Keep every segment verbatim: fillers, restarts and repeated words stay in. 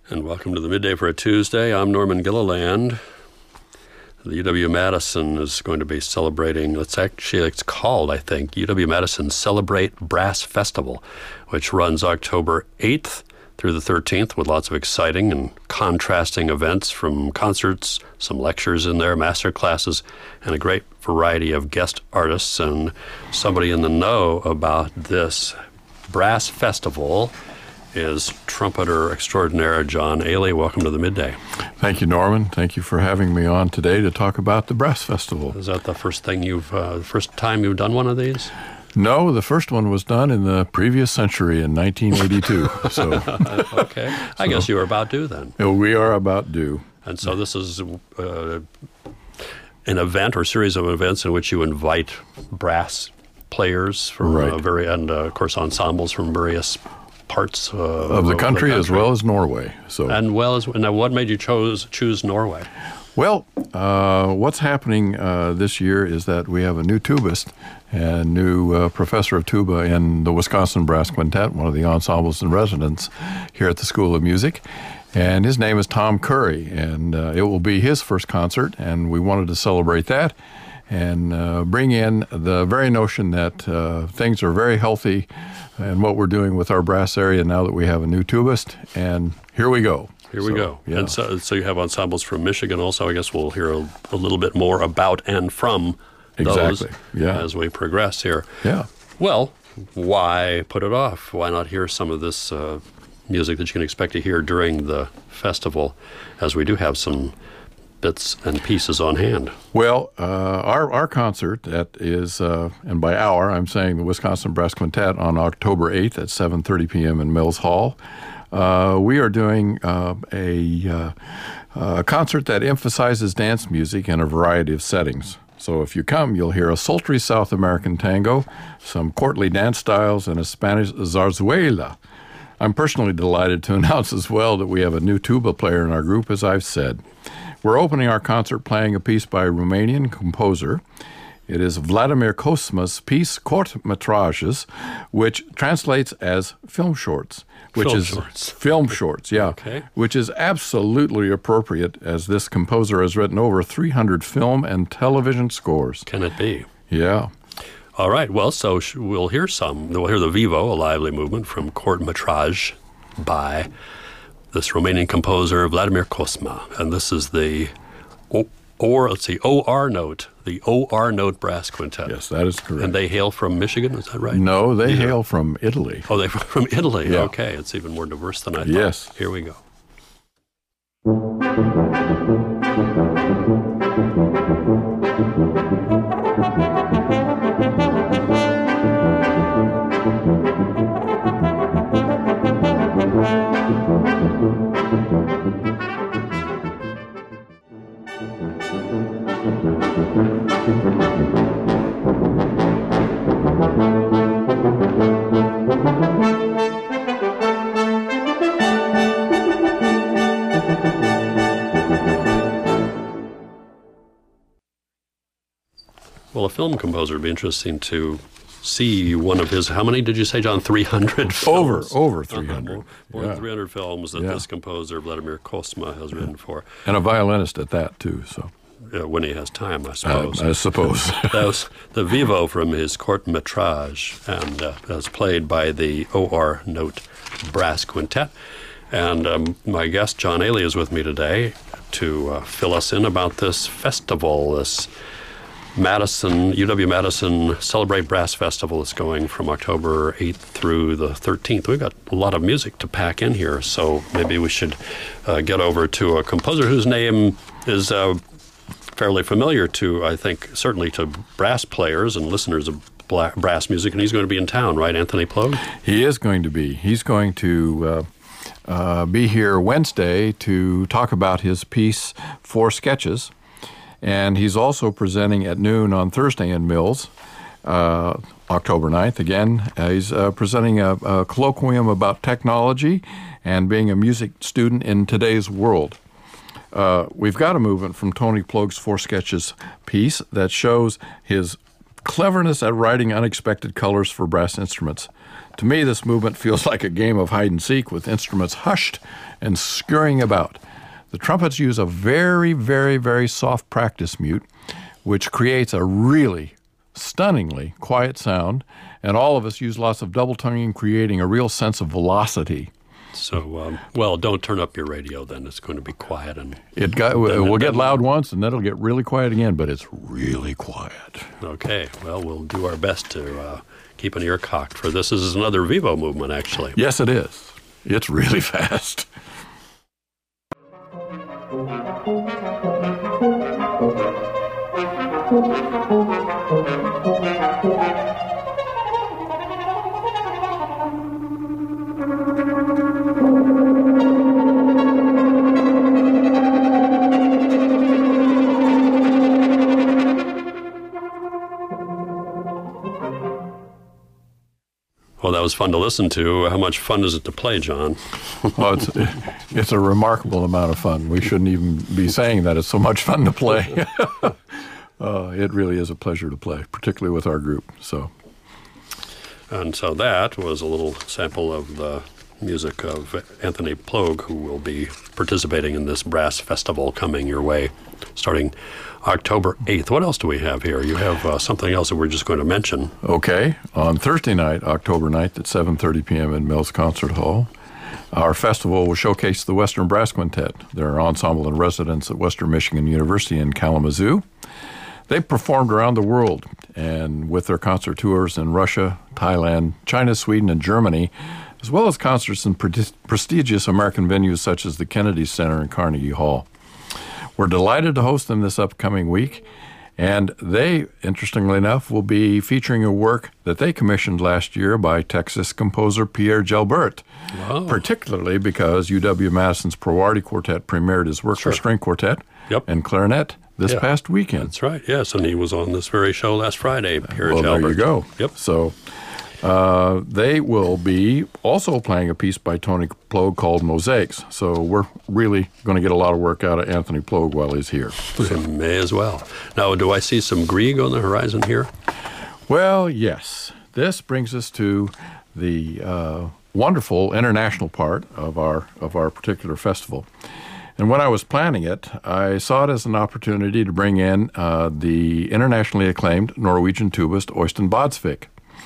And welcome to the Midday for a Tuesday. I'm Norman Gilliland. The U W-Madison is going to be celebrating, it's actually, it's called, I think, U W-Madison Celebrate Brass Festival, which runs October eighth through the thirteenth with lots of exciting and contrasting events from concerts, some lectures in there, master classes, and a great variety of guest artists. And somebody in the know about this brass festival is trumpeter extraordinaire John Ailey. Welcome to the Midday. Thank you, Norman. Thank you for having me on today to talk about the Brass Festival. Is that the first thing you've, uh, the first time you've done one of these? No, the first one was done in the previous century in nineteen eighty-two. So, okay, I so, guess you were about due then. We are about due. And so this is uh, an event or series of events in which you invite brass players from right. uh, very and uh, of course ensembles from various parts uh, of the country, of the country as well as Norway. So and well as now, what made you chose choose Norway? Well, uh, what's happening uh, this year is that we have a new tubist and new uh, professor of tuba in the Wisconsin Brass Quintet, one of the ensembles in residence here at the School of Music. And his name is Tom Curry, and uh, it will be his first concert, and we wanted to celebrate that and uh, bring in the very notion that uh, things are very healthy and what we're doing with our brass area now that we have a new tubist. And here we go. Here we so, go. Yeah. And so, so you have ensembles from Michigan also. I guess we'll hear a, a little bit more about and from those exactly. yeah. as we progress here. Yeah. Well, why put it off? Why not hear some of this uh, music that you can expect to hear during the festival, as we do have some bits and pieces on hand? Well, uh, our our concert that is, uh, and by our, I'm saying the Wisconsin Brass Quintet on October eighth at seven thirty p.m. in Mills Hall. Uh, we are doing uh, a, uh, a concert that emphasizes dance music in a variety of settings. So if you come, you'll hear a sultry South American tango, some courtly dance styles, and a Spanish zarzuela. I'm personally delighted to announce as well that we have a new tuba player in our group, as I've said. We're opening our concert playing a piece by a Romanian composer. It is Vladimir Cosma's piece, Cortmetrages, which translates as film shorts. Which film is shorts. Film shorts, yeah. Okay. Which is absolutely appropriate, as this composer has written over three hundred film and television scores. Can it be? Yeah. All right. Well, so sh- we'll hear some. We'll hear the Vivo, a lively movement from Cortmetrage by this Romanian composer, Vladimir Cosma. And this is the, o- or let's see, O R note, the O R note brass quintet. Yes, that is correct. And they hail from Michigan, is that right? No, they yeah. hail from Italy. Oh, they're from Italy. Yeah. Okay, it's even more diverse than I thought. Yes. Here we go. Well, a film composer would be interesting to see one of his, how many did you say, John? three hundred films? Over, over three hundred. Uh-huh. More, more yeah. than three hundred films that yeah. this composer, Vladimir Cosma, has written for. And a violinist at that, too. So uh, when he has time, I suppose. Uh, I suppose. That was the Vivo from his Cortmetrage, and uh, as played by the O R Note Brass Quintet. And um, my guest, John Ailey, is with me today to uh, fill us in about this festival, this Madison, U W-Madison Celebrate Brass Festival is going from October eighth through the thirteenth. We've got a lot of music to pack in here, so maybe we should uh, get over to a composer whose name is uh, fairly familiar to, I think, certainly to brass players and listeners of bla- brass music, and he's going to be in town, right, Anthony Plogue? He is going to be. He's going to uh, uh, be here Wednesday to talk about his piece, Four Sketches. And he's also presenting at noon on Thursday in Mills, uh, October ninth. Again, uh, he's uh, presenting a, a colloquium about technology and being a music student in today's world. Uh, we've got a movement from Tony Plogue's Four Sketches piece that shows his cleverness at writing unexpected colors for brass instruments. To me, this movement feels like a game of hide and seek with instruments hushed and scurrying about. The trumpets use a very, very, very soft practice mute, which creates a really stunningly quiet sound, and all of us use lots of double tonguing, creating a real sense of velocity. So, um, well, don't turn up your radio then. It's going to be quiet. and It got, it will get loud once, and then it'll get really quiet again, but it's really quiet. Okay, well, we'll do our best to uh, keep an ear cocked for this. This is another Vivo movement, actually. Yes, it is. It's really fast. Well, that was fun to listen to. How much fun is it to play, John? Well, it's, it's a remarkable amount of fun. We shouldn't even be saying that it's so much fun to play. uh, it really is a pleasure to play, particularly with our group. So, And so that was a little sample of the music of Anthony Plogue, who will be participating in this brass festival coming your way starting October eighth. What else do we have here? You have uh, something else that we're just going to mention. Okay. On Thursday night, October ninth at seven thirty p.m. in Mills Concert Hall, our festival will showcase the Western Brass Quintet. They're ensemble in residence at Western Michigan University in Kalamazoo. They've performed around the world, and with their concert tours in Russia, Thailand, China, Sweden, and Germany, as well as concerts in pre- prestigious American venues such as the Kennedy Center and Carnegie Hall. We're delighted to host them this upcoming week, and they, interestingly enough, will be featuring a work that they commissioned last year by Texas composer Pierre Gelbert, Wow. particularly because U W-Madison's Proarty Quartet premiered his work Sure. for string quartet Yep. and clarinet this Yeah. past weekend. That's right, yes, and he was on this very show last Friday, Pierre Well, Jalbert. there you go. Yep. So uh, they will be also playing a piece by Tony Plogue called Mosaics. So we're really going to get a lot of work out of Anthony Plogue while he's here. So may as well. Now, do I see some Grieg on the horizon here? Well, yes. This brings us to the uh, wonderful international part of our of our particular festival. And when I was planning it, I saw it as an opportunity to bring in uh, the internationally acclaimed Norwegian tubist Øystein Badsvik.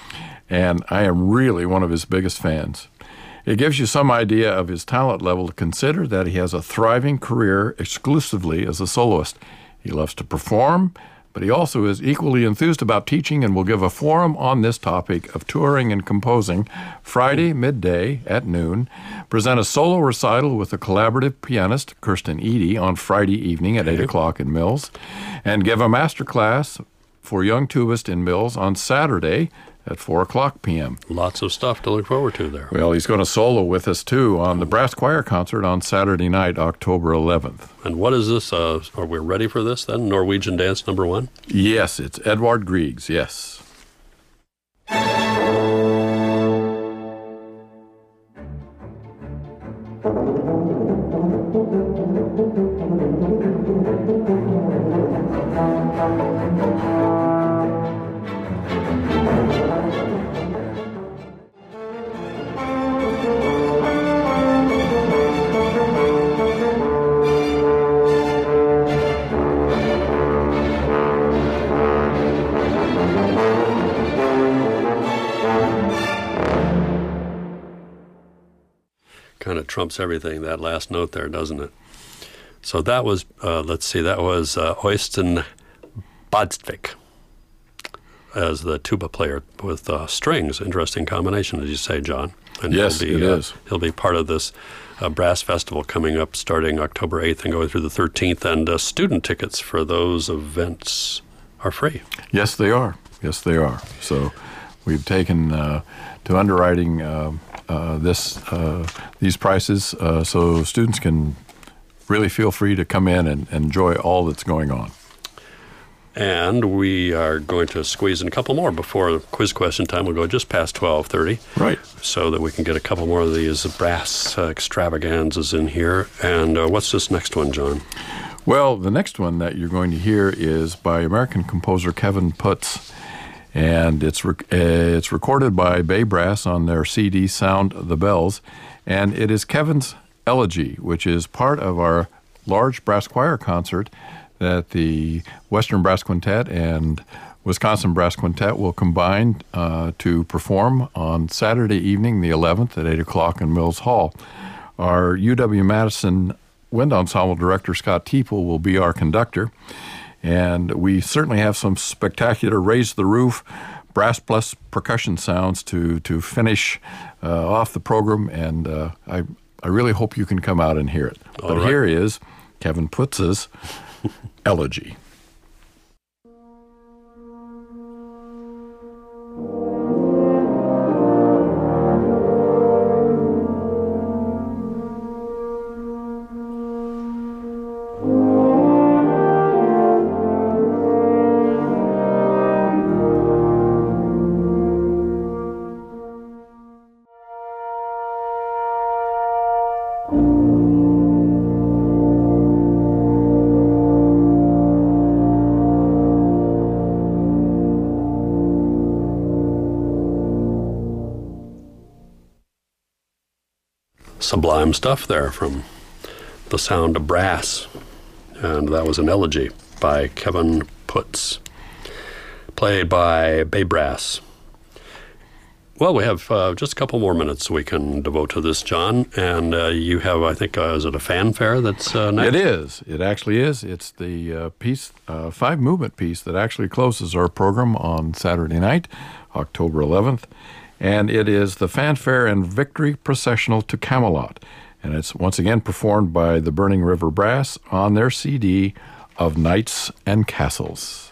And I am really one of his biggest fans. It gives you some idea of his talent level to consider that he has a thriving career exclusively as a soloist. He loves to perform, but he also is equally enthused about teaching and will give a forum on this topic of touring and composing Friday midday at noon, present a solo recital with a collaborative pianist, Kirsten Eady, on Friday evening at eight o'clock in Mills, and give a master class for young tubists in Mills on Saturday at four o'clock p.m. Lots of stuff to look forward to there. Well, he's going to solo with us, too, on the Brass Choir Concert on Saturday night, October eleventh. And what is this? Uh, are we ready for this then? Norwegian Dance number one? Yes, it's Edvard Griegs, yes. Kind of trumps everything, that last note there, doesn't it? So that was, uh, let's see, that was uh, Øystein Badsvik as the tuba player with uh, strings. Interesting combination, as you say, John. And Yes, he'll be, it uh, is. He'll be part of this uh, brass festival coming up starting October eighth and going through the thirteenth. And uh, student tickets for those events are free. Yes, they are. Yes, they are. So we've taken uh, to underwriting uh, uh, this uh, these prices uh, so students can really feel free to come in and enjoy all that's going on. And we are going to squeeze in a couple more before quiz question time. We'll go just past twelve thirty. Right. So that we can get a couple more of these brass uh, extravaganzas in here. And uh, what's this next one, John? Well, the next one that you're going to hear is by American composer Kevin Putz. And it's rec- uh, it's recorded by Bay Brass on their C D Sound the Bells. And it is Kevin's Elegy, which is part of our large brass choir concert that the Western Brass Quintet and Wisconsin Brass Quintet will combine uh, to perform on Saturday evening, the eleventh, at eight o'clock in Mills Hall. Our U W-Madison Wind Ensemble director, Scott Teeple, will be our conductor. And we certainly have some spectacular Raise the Roof brass plus percussion sounds to, to finish uh, off the program. And uh, I, I really hope you can come out and hear it. All but right. Here is Kevin Putz's Elegy. Sublime stuff there from The Sound of Brass. And that was an elegy by Kevin Putz, played by Bay Brass. Well, we have uh, just a couple more minutes we can devote to this, John. And uh, you have, I think, uh, is it a fanfare that's uh, next? It is. It actually is. It's the uh, piece, uh, five-movement piece that actually closes our program on Saturday night, October eleventh. And it is the Fanfare and Victory Processional to Camelot. And it's once again performed by the Burning River Brass on their C D of Knights and Castles.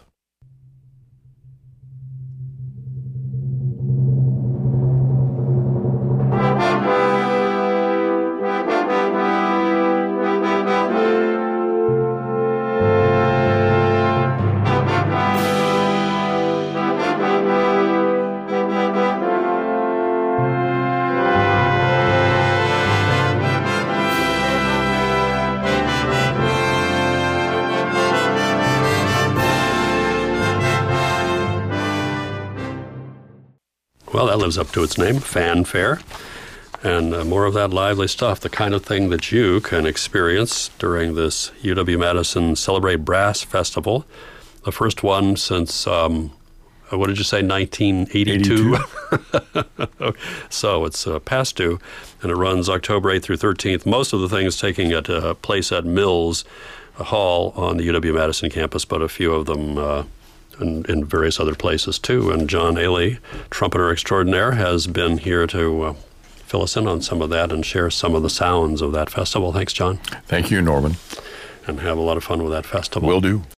Well, that lives up to its name, Fanfare. And uh, more of that lively stuff, the kind of thing that you can experience during this U W-Madison Celebrate Brass Festival. The first one since, um, what did you say, nineteen eighty-two? eighty-two. So it's uh, past due, and it runs October eighth through thirteenth. Most of the things taking at uh, place at Mills Hall on the U W-Madison campus, but a few of them uh, in, in various other places too. And John Ailey, trumpeter extraordinaire, has been here to uh, fill us in on some of that and share some of the sounds of that festival. Thanks, John. Thank you, Norman. And have a lot of fun with that festival. Will do.